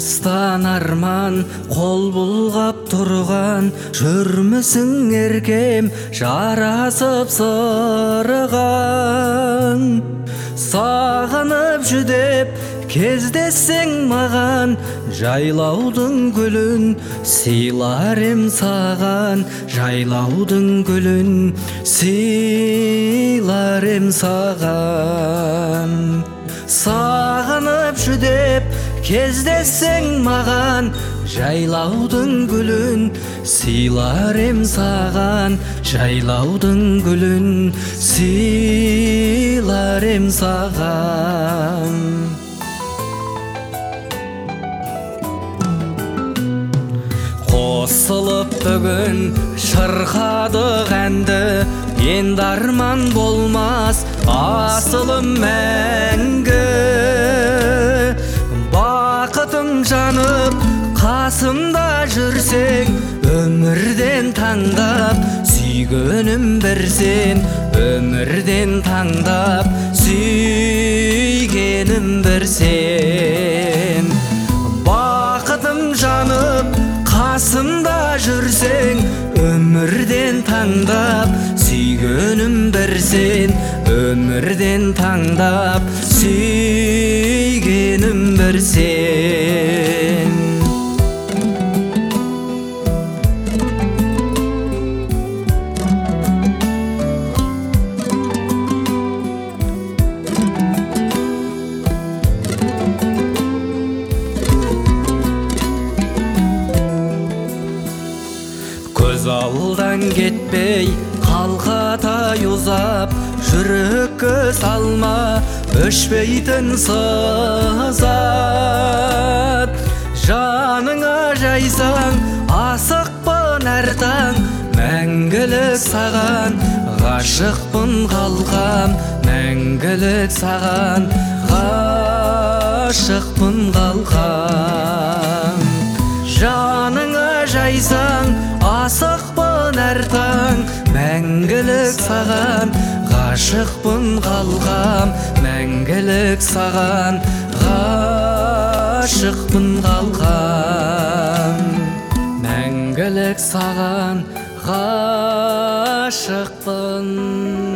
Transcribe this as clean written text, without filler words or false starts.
алыстан арман қол бұлғап тұрған, жүрмісің еркем жарасып сырған. Сағынып жүдеп кездессең маған, жайлаудың гүлін сыйлар ем саған, жайлаудың гүлін сыйлар ем саған. Сағынып жүдеп кездессең маған, жайлаудың гүлін сыйлар ем саған, жайлаудың гүлін сыйлар ем саған. Қосылып бүгін шырқадық әнді, енді арман болмас асылым мәңгі. Бақытым жанып қасымда жүрсең, өмірден таңдап сүйгенім бір сен, өмірден таңдап сүйгенім бір сен. Бақытым жанып қасымда жүрсең, өмірден таңдап сүйгенім бір сен, өмірден таңдап сүйгенім бір сен. Көз алдан кетпей қалқатай ұзап, жүрекке салма өшпейтін сызат. Жаныңа жайсаң асықпын әр таң, мәңгілік саған ғашықпын қалқам, мәңгілік саған ғашықпын қалқам. Жаныңа жайсаң асықпын әр таң, мәңгілік саған ғашықпын қалқам, мәңгілік саған ғашықпын қалқам, мәңгілік саған ғашықпын.